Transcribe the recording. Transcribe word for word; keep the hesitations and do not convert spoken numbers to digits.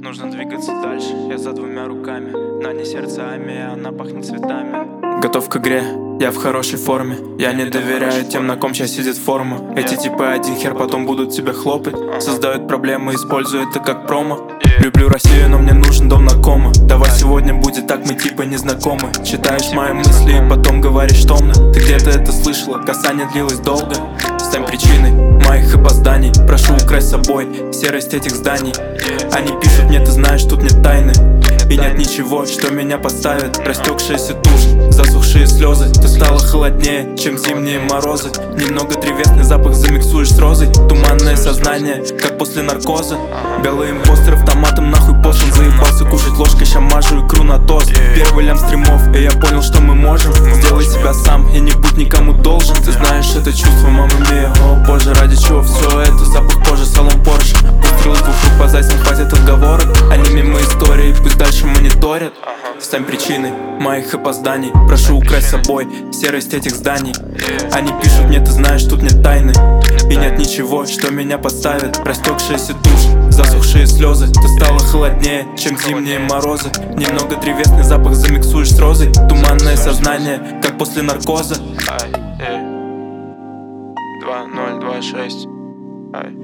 нужно двигаться дальше. Я за двумя руками, на не сердцами, она пахнет цветами. Готов к игре, я в хорошей форме. Я не доверяю тем, на ком сейчас сидит форма. Эти типы один хер потом будут тебя хлопать. Создают проблемы, используют это как промо. Люблю Россию, но мне нужен дом на кома. Давай сегодня будет так, мы типа не знакомы. Читаешь мои мысли и потом говоришь томно. Ты где-то это слышала, касание длилось долго. Стань причиной моих опозданий. Прошу украсть с собой серость этих зданий. Они пишут мне, ты знаешь, тут нет тайны. И нет ничего, что меня подставит. Растекшаяся тушь, засохшие слезы. Ты стала холоднее, чем зимние морозы. Немного древесный запах замиксуешь с розой. Туманное сознание, как после наркоза. Белый импостер автоматом нахуй послан. Заебался кушать ложкой, ща мажу икру на тост. Первый лям стримов, и я понял, что мы можем. Сделай себя сам и не будь никому должен. Ты знаешь это чувство, мама мия. О боже, ради чего все это? Запах кожи, салон Порше. Выстрелы двух рук по зайцам, хватит отговорок. Они мимо истории, пусть дальше мониторят. Стань причиной моих опозданий. Прошу украсть с собой серость этих зданий. Они пишут мне, ты знаешь, тут нет тайны. И нет ничего, что меня подставит. Растекшаяся тушь, засохшие слезы. Ты стала холоднее, чем зимние морозы. Немного древесный запах замиксуешь с розой. Туманное сознание, как после наркоза. Два ноль два шесть.